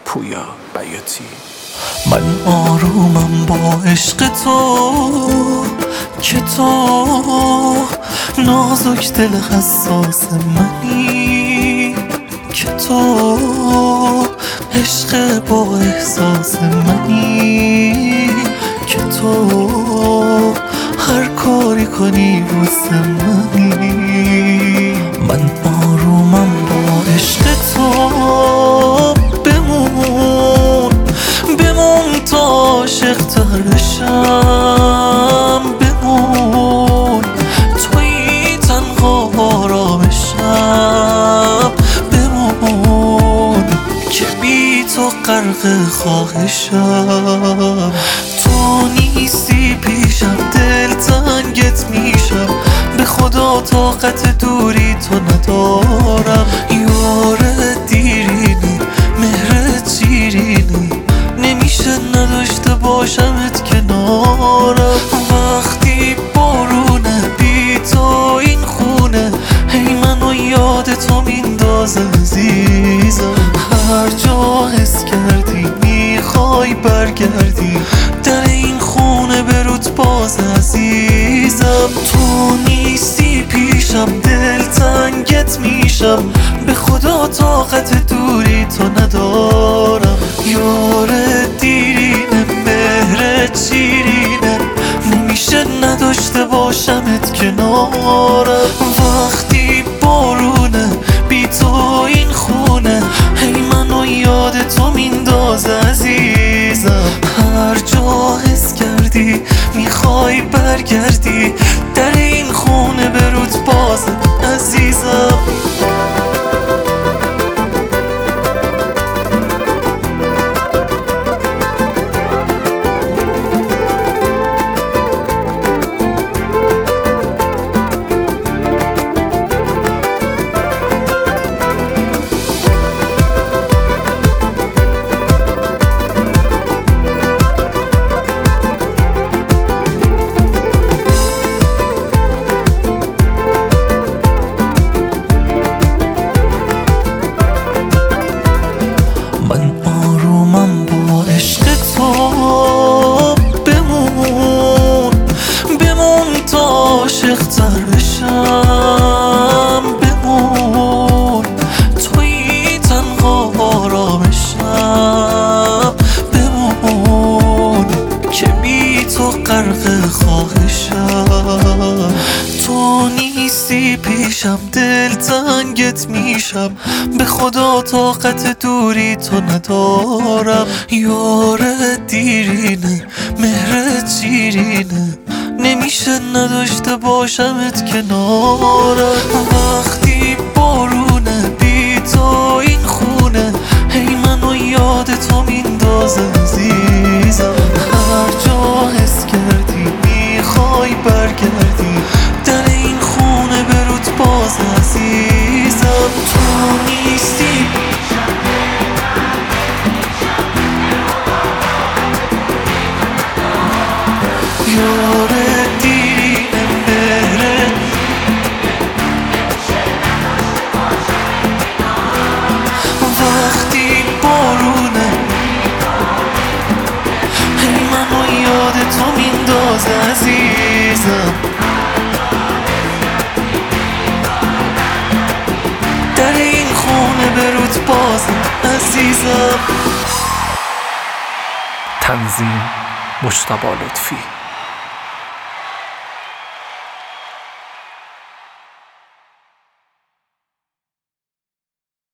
پویا بیاتی. من آرومم با عشق تو که تو نازک دل حساس منی، که تو عشق با احساس منی، که تو هر کاری کنی واسه منی. من آرومم با عشق تو، بمون تا عاشق تر بشم، بمون توی تنها آرامشم، بمون که بی تو غرق خواهشم. تو نیستی پیشم دل تنگت میشم، به خدا طاقت دوری تو ندارم. یار دیرینی مهرت شیرینی، نمیشه نداشته باشمت کنارم. وقتی بارونه بی تو این خونه، هی منو یاد تو میندازه عزیزم. هر جا حس کردی میخوای برگردی، در این خونه برود باز عزیزم. تو نیستی پیشم دل تنگت میشم، به خدا طاقت دوری تو ندارم. یار دیرینه مهرت شیرینه، نمیشه نداشته باشمت کنارم. وقتی بارونه بی تو این خونه، هی منو یاد تو میندازه عزیزم. هر جا حس کردی میخوای برگردی، در این خونه برود باز عزیزم. من آرومم با عشق تو، بمون تا عاشق تر بشم، بمون توی تنها آرامشم، بمون که بی تو غرق خواهشم. تو نیستی پیشم دل تنگت میشم، به خدا طاقت دوری تو ندارم. یار دیرینه مهرت شیرینه، نمیشه نداشته باشمت کنارم. وقتی بارونه بی تو این خونه، هی منو یاد تو میندازه عزیزم. هر جا حس کردی میخوای برگردی، در این خونه برود باز عزیزم. تو نیستی یار دیرینه مهرت، وقتی بارونه هی منو یاد تو میندازه عزیزم. در این خونه برود باز عزیزم. تنظیم مجتبی لطفی.